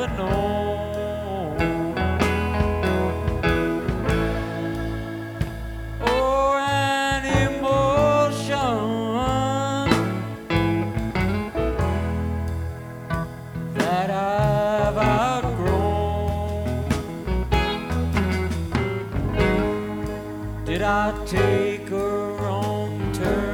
never known. Oh, an emotion that I've outgrown. Did I take a wrong turn?